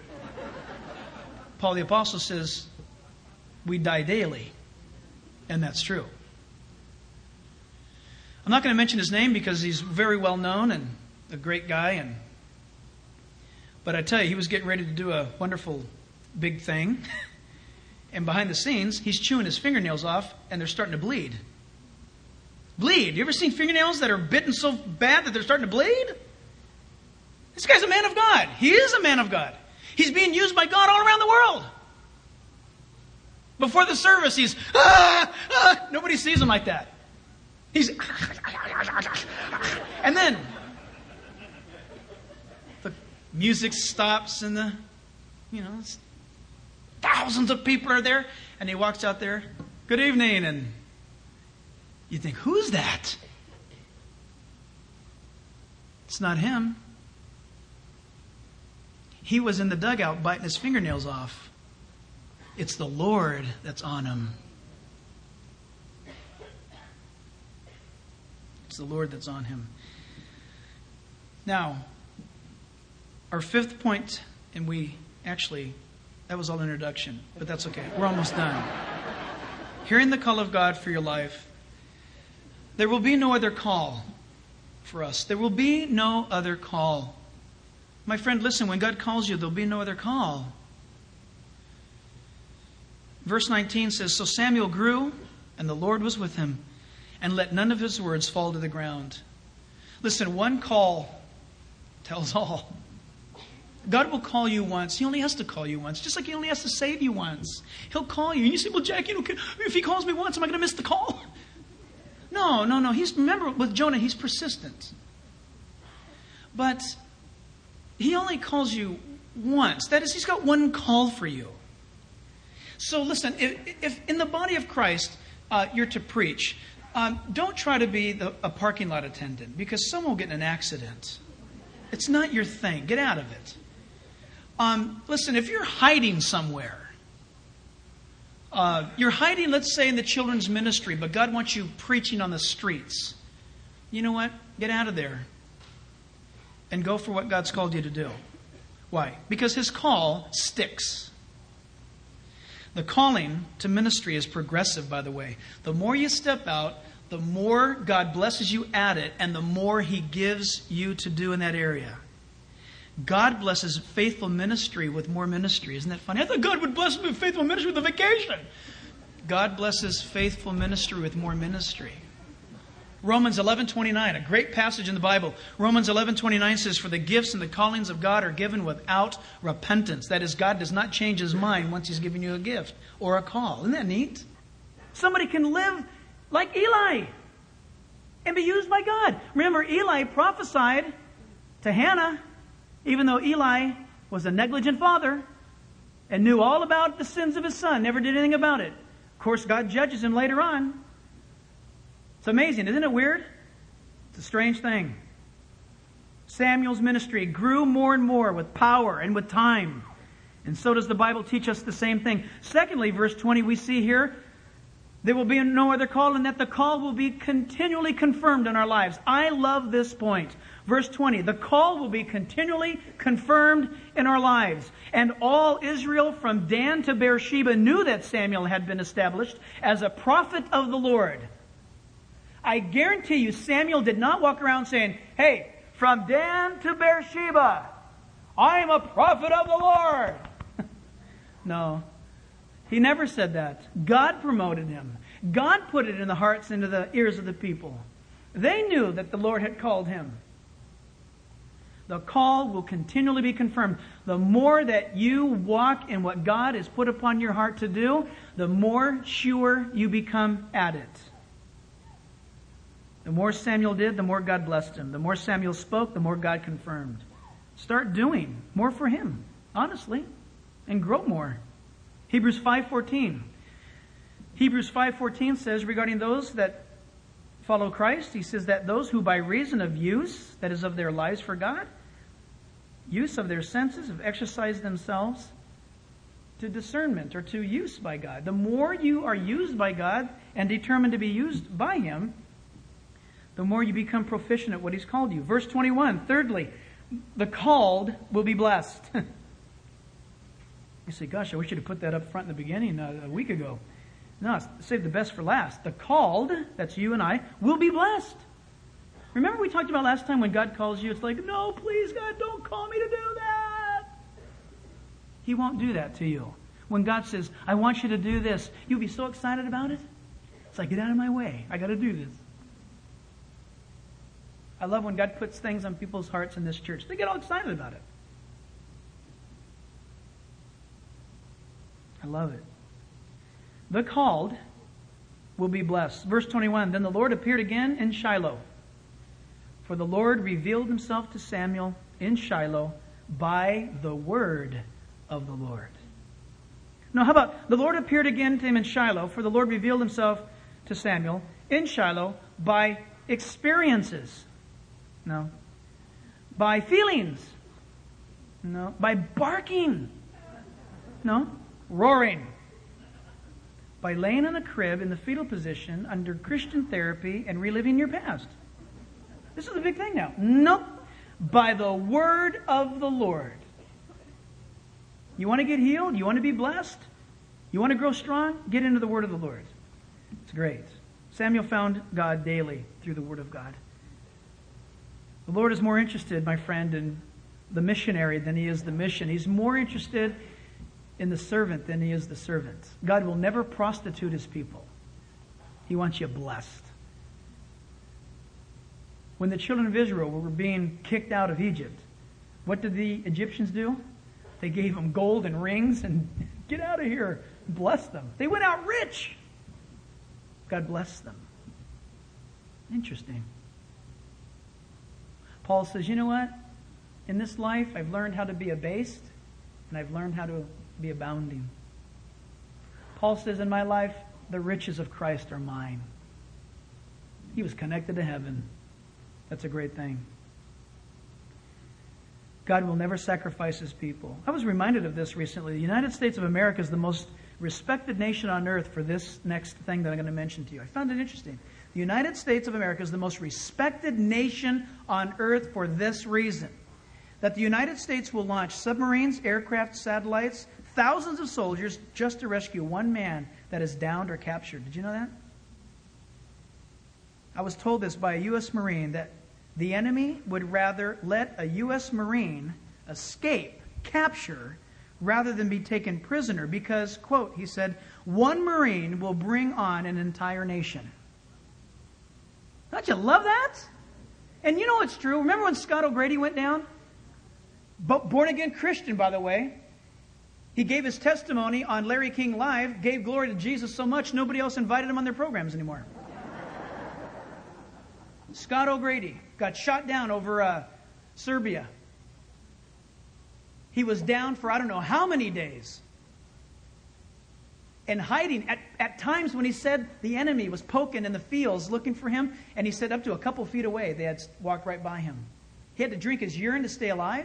Paul the Apostle says, we die daily. And that's true. I'm not going to mention his name because he's very well known and a great guy. And But I tell you, he was getting ready to do a wonderful big thing. And behind the scenes, he's chewing his fingernails off and they're starting to bleed. Bleed. You ever seen fingernails that are bitten so bad that they're starting to bleed? This guy's a man of God. He is a man of God. He's being used by God all around the world. Before the service, he's, ah, ah. Nobody sees him like that. He's, and then the music stops and the, you know, thousands of people are there. And he walks out there, good evening, and you think, who's that? It's not him. He was in the dugout biting his fingernails off. It's the Lord that's on him. It's the Lord that's on him. Now, our fifth point, and we actually, that was all introduction, but that's okay. We're almost done. Hearing the call of God for your life. There will be no other call for us. There will be no other call. My friend, listen, when God calls you, there'll be no other call. Verse nineteen says, so Samuel grew, and the Lord was with him, and let none of his words fall to the ground. Listen, one call tells all. God will call you once. He only has to call you once. Just like He only has to save you once. He'll call you. And you say, well, Jack, you know, if He calls me once, am I going to miss the call? No, no, no. He's, remember, with Jonah, he's persistent. But He only calls you once. That is, He's got one call for you. So listen, if, if in the body of Christ uh, you're to preach, um, don't try to be the, a parking lot attendant because someone will get in an accident. It's not your thing. Get out of it. Um, listen, if you're hiding somewhere, uh, you're hiding, let's say, in the children's ministry, but God wants you preaching on the streets. You know what? Get out of there and go for what God's called you to do. Why? Because His call sticks. The calling to ministry is progressive, by the way. The more you step out, the more God blesses you at it, and the more He gives you to do in that area. God blesses faithful ministry with more ministry. Isn't that funny? I thought God would bless me with faithful ministry with a vacation. God blesses faithful ministry with more ministry. Romans eleven twenty-nine, a great passage in the Bible. Romans eleven twenty-nine says, for the gifts and the callings of God are given without repentance. That is, God does not change His mind once He's given you a gift or a call. Isn't that neat? Somebody can live like Eli and be used by God. Remember, Eli prophesied to Hannah, even though Eli was a negligent father and knew all about the sins of his son, never did anything about it. Of course, God judges him later on. It's amazing, isn't it weird? It's a strange thing. Samuel's ministry grew more and more with power and with time. And so does the Bible teach us the same thing. Secondly, verse twenty, we see here, there will be no other call, and that the call will be continually confirmed in our lives. I love this point. Verse twenty, the call will be continually confirmed in our lives. And all Israel from Dan to Beersheba knew that Samuel had been established as a prophet of the Lord. I guarantee you, Samuel did not walk around saying, hey, from Dan to Beersheba, I am a prophet of the Lord. No. He never said that. God promoted him. God put it in the hearts and into the ears of the people. They knew that the Lord had called him. The call will continually be confirmed. The more that you walk in what God has put upon your heart to do, the more sure you become at it. The more Samuel did, the more God blessed him. The more Samuel spoke, the more God confirmed. Start doing more for Him, honestly, and grow more. Hebrews five fourteen. Hebrews five fourteen says regarding those that follow Christ, he says that those who by reason of use, that is of their lives for God, use of their senses, have exercised themselves to discernment or to use by God. The more you are used by God and determined to be used by Him, the more you become proficient at what He's called you. Verse twenty-one, thirdly, the called will be blessed. You say, gosh, I wish you'd have put that up front in the beginning uh, a week ago. No, save the best for last. The called, that's you and I, will be blessed. Remember we talked about last time when God calls you, it's like, no, please, God, don't call me to do that. He won't do that to you. When God says, I want you to do this, you'll be so excited about it. It's like, get out of my way. I got to do this. I love when God puts things on people's hearts in this church. They get all excited about it. I love it. The called will be blessed. Verse twenty-one, then the Lord appeared again in Shiloh. For the Lord revealed Himself to Samuel in Shiloh by the word of the Lord. Now, how about the Lord appeared again to him in Shiloh, for the Lord revealed Himself to Samuel in Shiloh by experiences. No. By feelings. No. By barking. No. Roaring. By laying in a crib in the fetal position under Christian therapy and reliving your past. This is a big thing now. Nope. By the word of the Lord. You want to get healed? You want to be blessed? You want to grow strong? Get into the word of the Lord. It's great. Samuel found God daily through the word of God. The Lord is more interested, my friend, in the missionary than He is the mission. He's more interested in the servant than He is the servant. God will never prostitute His people. He wants you blessed. When the children of Israel were being kicked out of Egypt, what did the Egyptians do? They gave them gold and rings and get out of here. Bless them. They went out rich. God blessed them. Interesting. Paul says, you know what? In this life, I've learned how to be abased, and I've learned how to be abounding. Paul says, in my life, the riches of Christ are mine. He was connected to heaven. That's a great thing. God will never sacrifice His people. I was reminded of this recently. The United States of America is the most respected nation on earth for this next thing that I'm going to mention to you. I found it interesting. The United States of America is the most respected nation on earth for this reason. That the United States will launch submarines, aircraft, satellites, thousands of soldiers just to rescue one man that is downed or captured. Did you know that? I was told this by a U S Marine that the enemy would rather let a U S Marine escape capture rather than be taken prisoner because, quote, he said, one Marine will bring on an entire nation. Don't you love that? And you know it's true. Remember when Scott O'Grady went down? Born-again Christian, by the way. He gave his testimony on Larry King Live, gave glory to Jesus so much, nobody else invited him on their programs anymore. Scott O'Grady got shot down over uh, Serbia. He was down for I don't know how many days. And hiding. At, at times when he said the enemy was poking in the fields looking for him, and he said up to a couple feet away, they had walked right by him. He had to drink his urine to stay alive.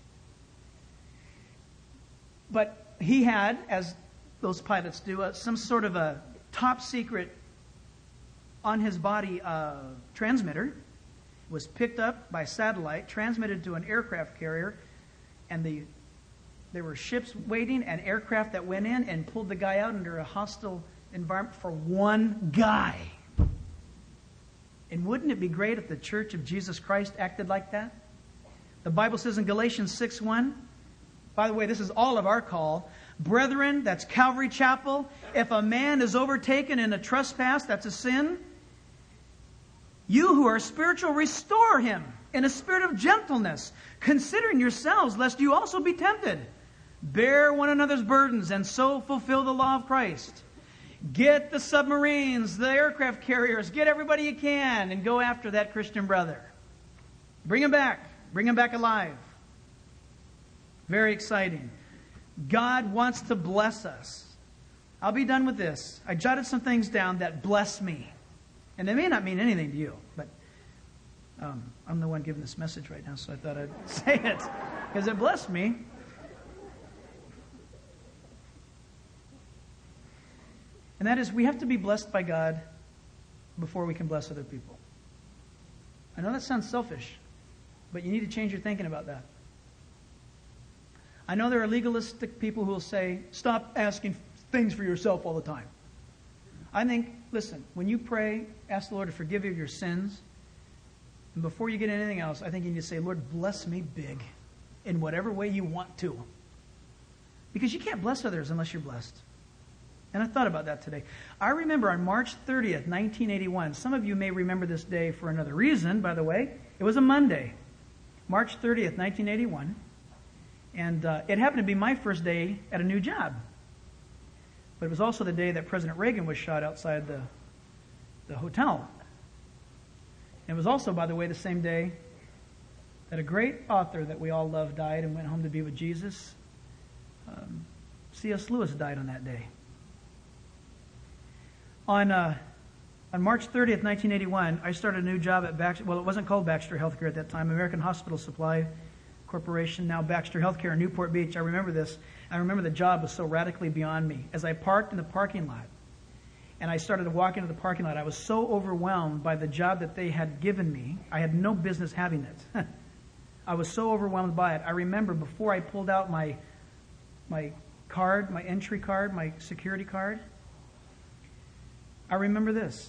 But he had, as those pilots do, uh, some sort of a top secret on his body uh, transmitter. Was picked up by satellite, transmitted to an aircraft carrier, and the there were ships waiting and aircraft that went in and pulled the guy out under a hostile environment for one guy. And wouldn't it be great if the Church of Jesus Christ acted like that? The Bible says in Galatians six one, by the way, this is all of our call. Brethren, that's Calvary Chapel. If a man is overtaken in a trespass, that's a sin. You who are spiritual, restore him in a spirit of gentleness, considering yourselves, lest you also be tempted. Bear one another's burdens, and so fulfill the law of Christ. Get the submarines, the aircraft carriers, get everybody you can, and go after that Christian brother. Bring him back. Bring him back alive. Very exciting. God wants to bless us. I'll be done with this. I jotted some things down that bless me. And they may not mean anything to you, but um, I'm the one giving this message right now, so I thought I'd say it because it blessed me. And that is, we have to be blessed by God before we can bless other people. I know that sounds selfish, but you need to change your thinking about that. I know there are legalistic people who will say, stop asking things for yourself all the time. I think, listen, when you pray, ask the Lord to forgive you of your sins. And before you get anything else, I think you need to say, Lord, bless me big in whatever way you want to. Because you can't bless others unless you're blessed. And I thought about that today. I remember on March thirtieth, nineteen eighty-one, some of you may remember this day for another reason, by the way. It was a Monday, March thirtieth, nineteen eighty-one. And uh, it happened to be my first day at a new job. But it was also the day that President Reagan was shot outside the, the hotel. And it was also, by the way, the same day that a great author that we all love died and went home to be with Jesus. Um, C S Lewis died on that day. On uh, on March thirtieth, nineteen eighty-one, I started a new job at Baxter. Well, it wasn't called Baxter Healthcare at that time. American Hospital Supply Corporation, now Baxter Healthcare in Newport Beach. I remember this. I remember the job was so radically beyond me. As I parked in the parking lot, and I started to walk into the parking lot, I was so overwhelmed by the job that they had given me. I had no business having it. I was so overwhelmed by it. I remember before I pulled out my my card, my entry card, my security card, I remember this.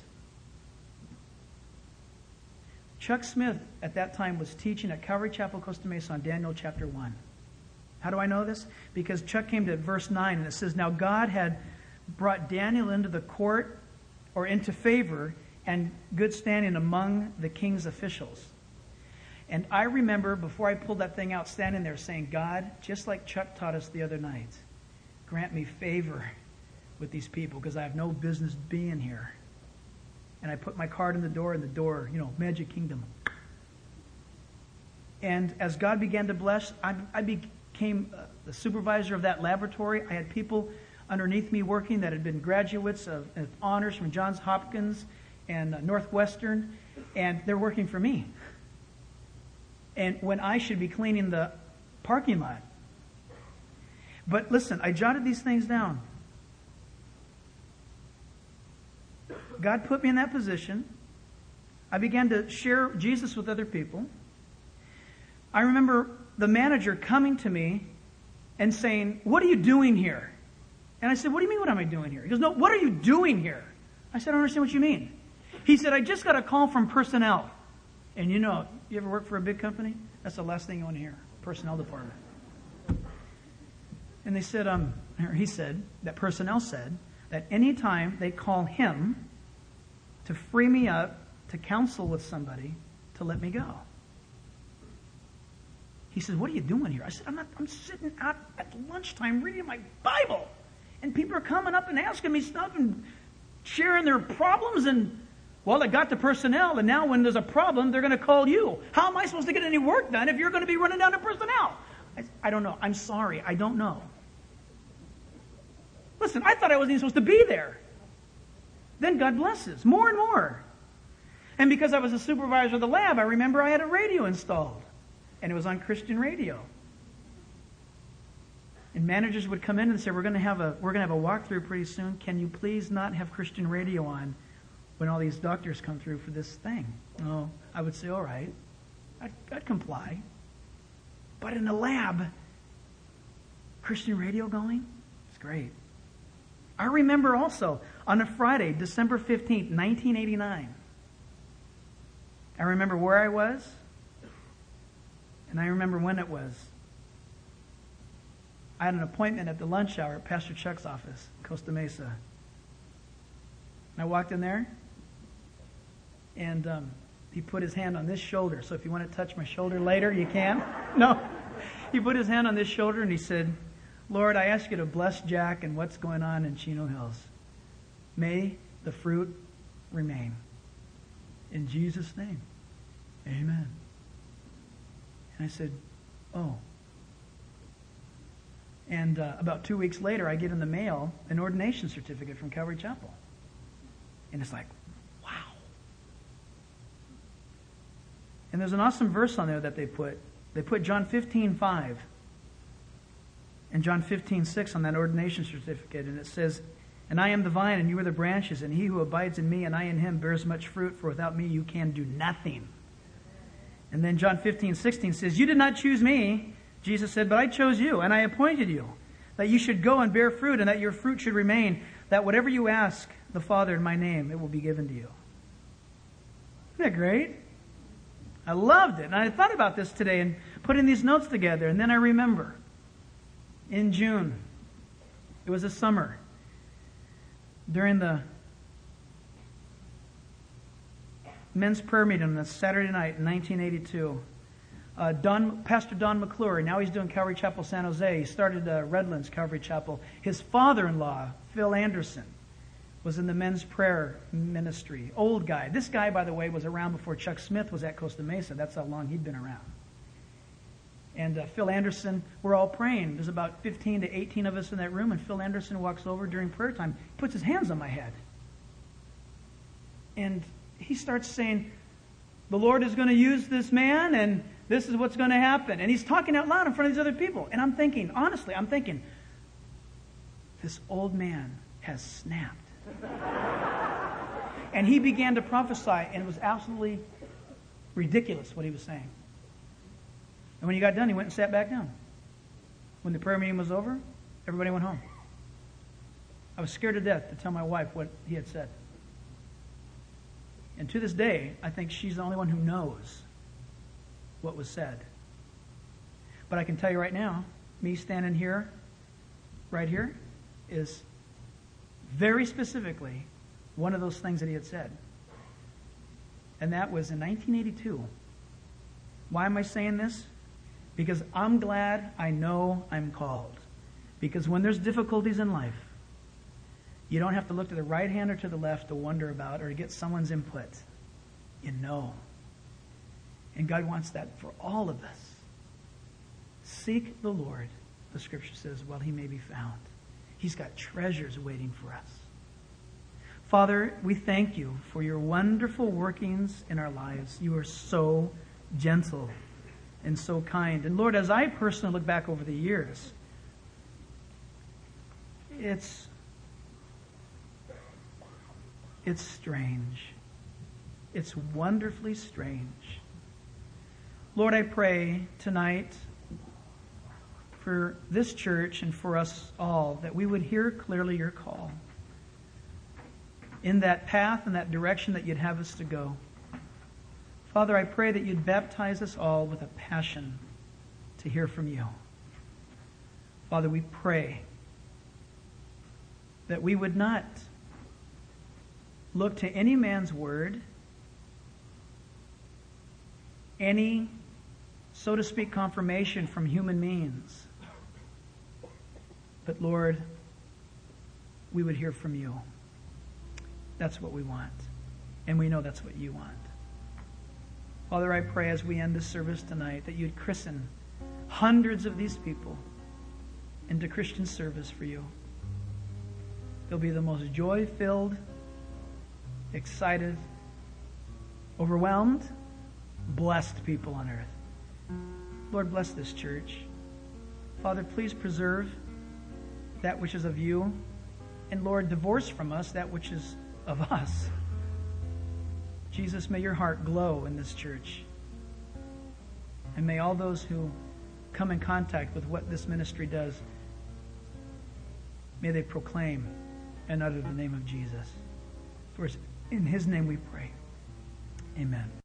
Chuck Smith at that time was teaching at Calvary Chapel, Costa Mesa on Daniel chapter one. How do I know this? Because Chuck came to verse nine and it says, now God had brought Daniel into the court or into favor and good standing among the king's officials. And I remember before I pulled that thing out, standing there saying, God, just like Chuck taught us the other night, grant me favor with these people because I have no business being here. And I put my card in the door, and the door, you know, Magic Kingdom. And as God began to bless, I, I became uh, the supervisor of that laboratory. I had people underneath me working that had been graduates of, of honors from Johns Hopkins and uh, Northwestern, and they're working for me. And when I should be cleaning the parking lot. But listen, I jotted these things down. God put me in that position. I began to share Jesus with other people. I remember the manager coming to me and saying, what are you doing here? And I said, what do you mean, what am I doing here? He goes, no, what are you doing here? I said, I don't understand what you mean. He said, I just got a call from personnel. And you know, you ever work for a big company? That's the last thing you want to hear. Personnel department. And they said, um, or he said, that personnel said, that any time they call him to free me up, to counsel with somebody, to let me go. He said, what are you doing here? I said, I'm not, I'm sitting out at lunchtime reading my Bible. And people are coming up and asking me stuff and sharing their problems. And, well, I got the personnel, and now when there's a problem, they're going to call you. How am I supposed to get any work done if you're going to be running down the personnel? I, I don't know. I'm sorry. I don't know. Listen, I thought I wasn't even supposed to be there. Then God blesses more and more. And because I was a supervisor of the lab, I remember I had a radio installed. And it was on Christian radio. And managers would come in and say, we're going to have a we're going to have a walkthrough pretty soon. Can you please not have Christian radio on when all these doctors come through for this thing? Oh, I would say, all right. I'd, I'd comply. But in the lab, Christian radio going? It's great. I remember also on a Friday, December fifteenth, nineteen eighty-nine. I remember where I was, and I remember when it was. I had an appointment at the lunch hour at Pastor Chuck's office, Costa Mesa. And I walked in there, and um, he put his hand on this shoulder. So if you want to touch my shoulder later, you can. No. He put his hand on this shoulder, and he said, Lord, I ask you to bless Jack and what's going on in Chino Hills. May the fruit remain. In Jesus' name, amen. And I said, oh. And uh, about two weeks later, I get in the mail an ordination certificate from Calvary Chapel. And it's like, wow. And there's an awesome verse on there that they put. They put John fifteen five and John fifteen six on that ordination certificate. And it says, "And I am the vine, and you are the branches, and he who abides in me, and I in him, bears much fruit, for without me you can do nothing." And then John fifteen sixteen says, "You did not choose me," Jesus said, "but I chose you, and I appointed you, that you should go and bear fruit, and that your fruit should remain, that whatever you ask the Father in my name, it will be given to you." Isn't that great? I loved it. And I thought about this today and putting these notes together. And then I remember, in June, it was a summer, during the men's prayer meeting on a Saturday night in nineteen eighty-two, Uh, Don, Pastor Don McClure, now he's doing Calvary Chapel San Jose. He started uh, Redlands Calvary Chapel. His father-in-law, Phil Anderson, was in the men's prayer ministry. Old guy. This guy, by the way, was around before Chuck Smith was at Costa Mesa. That's how long he'd been around. And uh, Phil Anderson, we're all praying. There's about fifteen to eighteen of us in that room, and Phil Anderson walks over during prayer time, puts his hands on my head. And he starts saying, "The Lord is going to use this man, and this is what's going to happen." And he's talking out loud in front of these other people. And I'm thinking, honestly, I'm thinking, this old man has snapped. And he began to prophesy, and it was absolutely ridiculous what he was saying. And when he got done, he went and sat back down. When the prayer meeting was over, everybody went home. I was scared to death to tell my wife what he had said. And to this day, I think she's the only one who knows what was said. But I can tell you right now, me standing here, right here, is very specifically one of those things that he had said. And that was in nineteen eighty-two. Why am I saying this? Because I'm glad I know I'm called. Because when there's difficulties in life, you don't have to look to the right hand or to the left to wonder about or to get someone's input. You know. And God wants that for all of us. Seek the Lord, the Scripture says, while he may be found. He's got treasures waiting for us. Father, we thank you for your wonderful workings in our lives. You are so gentle and so kind. And Lord, as I personally look back over the years, it's it's strange. It's wonderfully strange. Lord, I pray tonight for this church and for us all that we would hear clearly your call in that path and that direction that you'd have us to go. Father, I pray that you'd baptize us all with a passion to hear from you. Father, we pray that we would not look to any man's word, any, so to speak, confirmation from human means. But Lord, we would hear from you. That's what we want. And we know that's what you want. Father, I pray as we end this service tonight that you'd christen hundreds of these people into Christian service for you. They'll be the most joy-filled, excited, overwhelmed, blessed people on earth. Lord, bless this church. Father, please preserve that which is of you. And Lord, divorce from us that which is of us. Jesus, may your heart glow in this church. And may all those who come in contact with what this ministry does, may they proclaim and utter the name of Jesus. For in his name we pray. Amen.